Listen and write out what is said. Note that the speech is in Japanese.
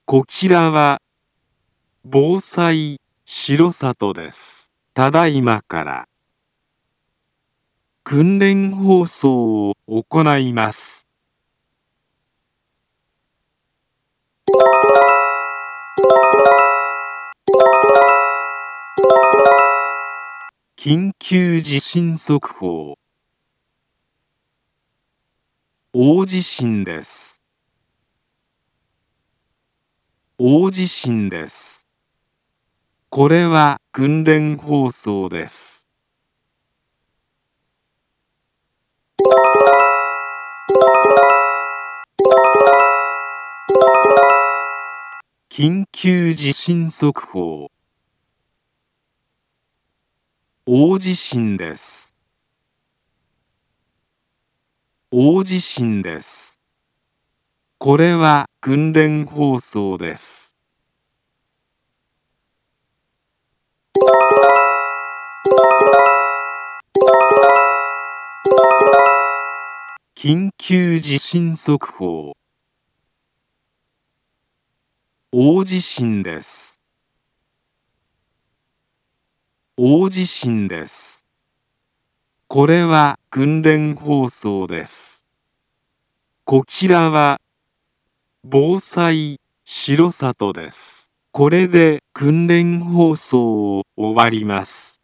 こちらは防災城里です。ただいまから訓練放送を行います。緊急地震速報。大地震です。大地震です。これは訓練放送です。緊急地震速報。大地震です。大地震です。これは訓練放送です。緊急地震速報。大地震です。大地震です。これは訓練放送です。こちらは防災城里です。これで訓練放送を終わります。